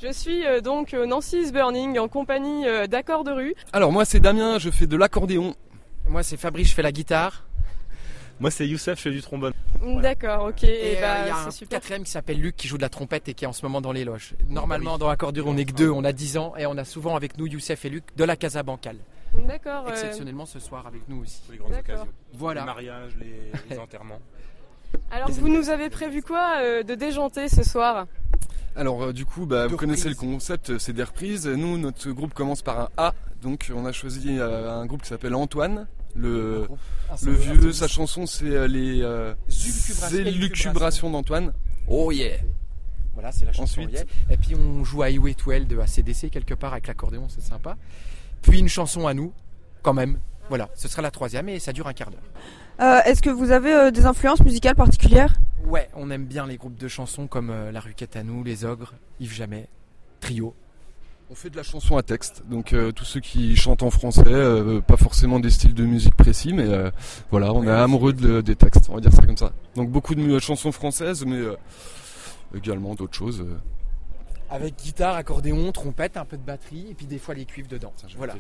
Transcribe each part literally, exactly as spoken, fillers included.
Je suis euh, donc euh, Nancy is Burning en compagnie euh, d'Accords de rue. Alors moi c'est Damien, je fais de l'accordéon. Moi c'est Fabrice, je fais la guitare. Moi c'est Youssef, je fais du trombone. Voilà. D'accord, ok. Et il bah, euh, y a un super. quatrième qui s'appelle Luc qui joue de la trompette et qui est en ce moment dans les loges. Normalement dans Accords de rue on n'est que deux, on a dix ans et on a souvent avec nous Youssef et Luc de la Casa Bancale. D'accord. Euh... Exceptionnellement ce soir avec nous aussi. Pour les grandes D'accord. occasions. Voilà. Les mariages, les, les enterrements. Alors vous nous avez prévu quoi euh, de déjanter ce soir? Alors euh, du coup bah, vous reprises. connaissez le concept, c'est des reprises. Nous notre groupe commence par un A, donc on a choisi euh, un groupe qui s'appelle Antoine. Le, le vieux, sa chanson c'est euh, les euh, élucubrations d'Antoine. Oh yeah. Voilà, c'est la chanson. Ensuite. Yeah. Et puis on joue à Highway douze de A C D C quelque part avec l'accordéon, c'est sympa. Puis une chanson à nous, quand même. Voilà, ce sera la troisième et ça dure un quart d'heure. Euh, est-ce que vous avez euh, des influences musicales particulières? Ouais, on aime bien les groupes de chansons comme euh, La Ruquette à nous, Les Ogres, Yves Jamais, Trio. On fait de la chanson à texte, donc euh, tous ceux qui chantent en français, euh, pas forcément des styles de musique précis, mais euh, voilà, on ouais, est amoureux de, des textes, on va dire ça comme ça. Donc beaucoup de euh, chansons françaises, mais euh, également d'autres choses. Euh. Avec guitare, accordéon, trompette, un peu de batterie et puis des fois les cuivres dedans. Ça, voilà.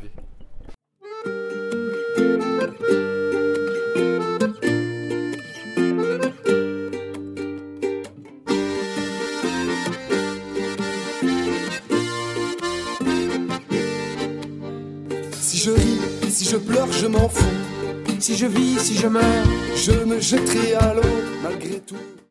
Si je ris, si je pleure, je m'en fous. Si je vis, si je meurs, je me jetterai à l'eau malgré tout.